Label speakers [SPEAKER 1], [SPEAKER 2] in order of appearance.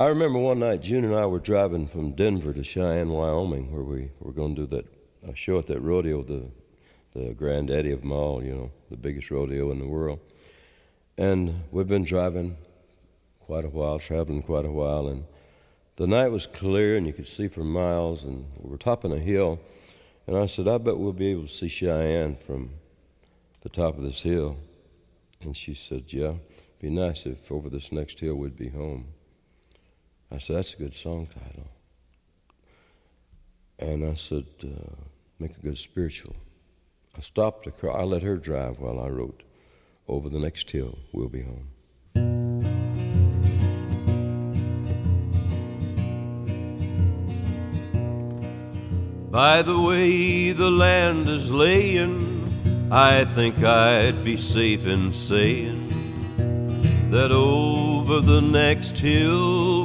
[SPEAKER 1] I remember one night June and I were driving from Denver to Cheyenne, Wyoming, where we were going to do that show at that rodeo, the granddaddy of them all, you know, the biggest rodeo in the world. And we've been driving quite a while, traveling quite a while, and the night was clear and you could see for miles, and we were topping a hill, and I said, I bet we'll be able to see Cheyenne from the top of this hill. And she said, yeah, it'd be nice if over this next hill we'd be home. I said, that's a good song title. And I said, make a good spiritual. I stopped the car, I let her drive while I wrote, over the next hill, we'll be home. By the way the land is laying, I think I'd be safe in saying that over the next hill